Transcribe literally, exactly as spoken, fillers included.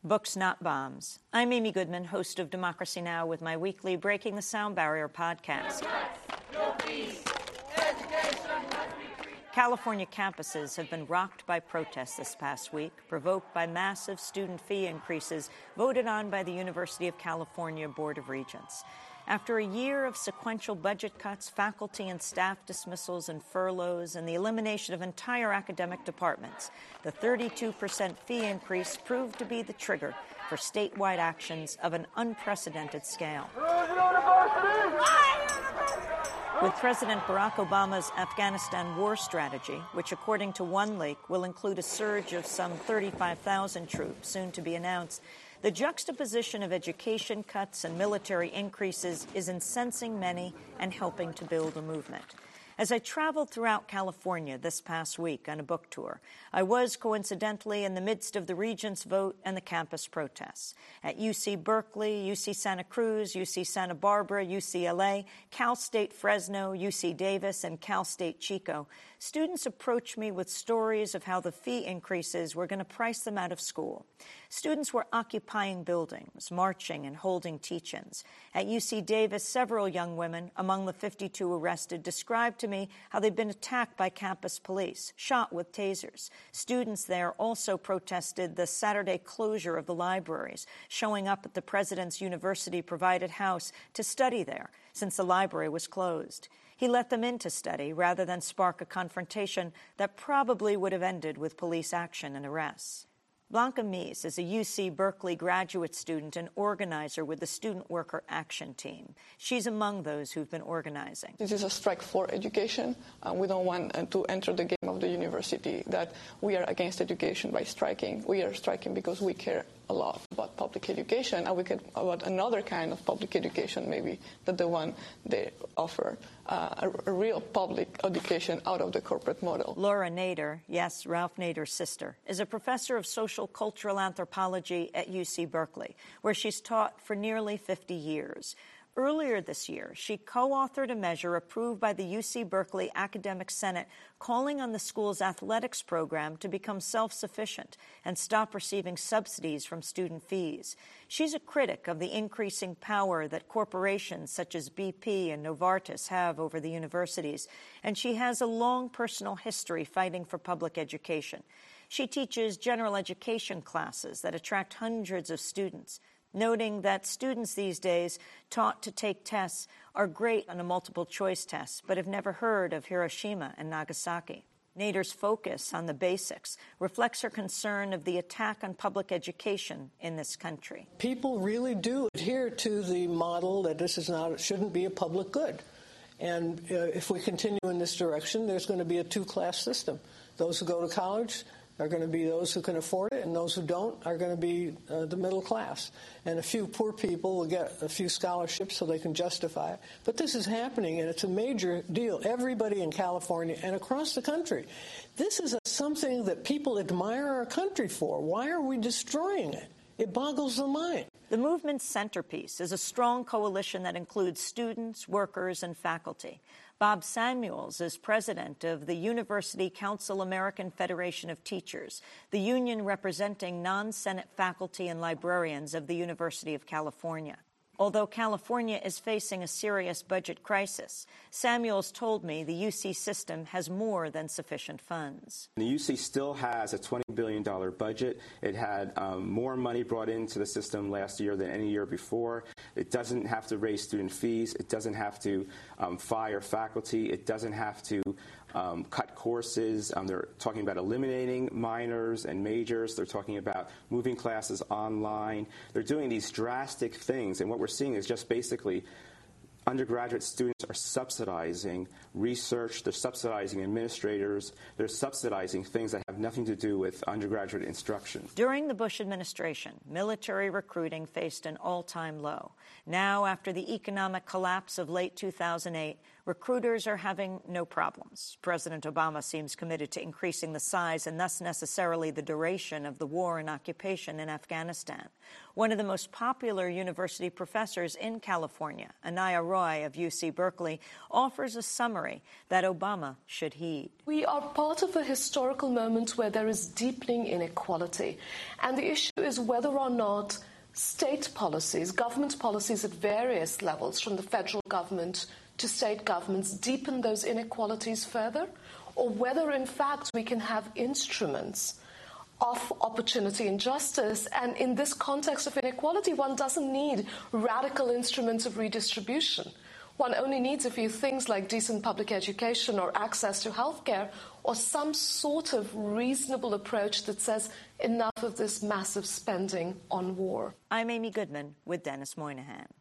Books, Not Bombs. I'm Amy Goodman, host of Democracy Now! With my weekly Breaking the Sound Barrier podcast. California campuses have been rocked by protests this past week, provoked by massive student fee increases voted on by the University of California Board of Regents. After a year of sequential budget cuts, faculty and staff dismissals and furloughs, and the elimination of entire academic departments, the thirty-two percent fee increase proved to be the trigger for statewide actions of an unprecedented scale. With President Barack Obama's Afghanistan war strategy, which according to one leak will include a surge of some thirty-five thousand troops soon to be announced, the juxtaposition of education cuts and military increases is incensing many and helping to build a movement. As I traveled throughout California this past week on a book tour, I was coincidentally in the midst of the Regents' vote and the campus protests. At U C Berkeley, U C Santa Cruz, U C Santa Barbara, U C L A, Cal State Fresno, U C Davis, and Cal State Chico, students approached me with stories of how the fee increases were going to price them out of school. Students were occupying buildings, marching and holding teach-ins. At U C Davis, several young women, among the fifty-two arrested, described to me how they'd been attacked by campus police, shot with tasers. Students there also protested the Saturday closure of the libraries, showing up at the president's university-provided house to study there, since the library was closed. He let them in to study rather than spark a confrontation that probably would have ended with police action and arrests. Blanca Mies is a U C Berkeley graduate student and organizer with the Student Worker Action Team. She's among those who've been organizing. This is a strike for education. Uh, we don't want uh, to enter the game of the university that we are against education by striking. We are striking because we care a lot about public education, and we care about another kind of public education, maybe, than the one they offer, uh, a, a real public education out of the corporate model. Laura Nader, yes, Ralph Nader's sister, is a professor of social cultural anthropology at U C Berkeley, where she's taught for nearly fifty years. Earlier this year, she co-authored a measure approved by the U C Berkeley Academic Senate calling on the school's athletics program to become self-sufficient and stop receiving subsidies from student fees. She's a critic of the increasing power that corporations such as B P and Novartis have over the universities, and she has a long personal history fighting for public education. She teaches general education classes that attract hundreds of students, noting that students these days taught to take tests are great on a multiple-choice test, but have never heard of Hiroshima and Nagasaki. Nader's focus on the basics reflects her concern of the attack on public education in this country. People really do adhere to the model that this is not, shouldn't be a public good. And uh, if we continue in this direction, there's going to be a two-class system. Those who go to college are going to be those who can afford it, and those who don't are going to be uh, the middle class. And a few poor people will get a few scholarships so they can justify it. But this is happening, and it's a major deal. Everybody in California and across the country. This is a, something that people admire our country for. Why are we destroying it? It boggles the mind. The movement's centerpiece is a strong coalition that includes students, workers, and faculty. Bob Samuels is president of the University Council American Federation of Teachers, the union representing non-Senate faculty and librarians of the University of California. Although California is facing a serious budget crisis, Samuels told me the U C system has more than sufficient funds. The U C still has a twenty billion dollars budget. It had um, more money brought into the system last year than any year before. It doesn't have to raise student fees. It doesn't have to um, fire faculty. It doesn't have to um, cut courses. Um, they're talking about eliminating minors and majors. They're talking about moving classes online. They're doing these drastic things, and what we're seeing is just basically undergraduate students are subsidizing research, they're subsidizing administrators, they're subsidizing things that have nothing to do with undergraduate instruction. During the Bush administration, military recruiting faced an all-time low. Now, after the economic collapse of late two thousand eight, recruiters are having no problems. President Obama seems committed to increasing the size and thus necessarily the duration of the war and occupation in Afghanistan. One of the most popular university professors in California, Anaya Roy, Roy of U C Berkeley offers a summary that Obama should heed. We are part of a historical moment where there is deepening inequality. And the issue is whether or not state policies, government policies at various levels, from the federal government to state governments, deepen those inequalities further, or whether, in fact, we can have instruments of opportunity and justice. And in this context of inequality, one doesn't need radical instruments of redistribution. One only needs a few things like decent public education or access to healthcare, or some sort of reasonable approach that says enough of this massive spending on war. I'm Amy Goodman with Dennis Moynihan.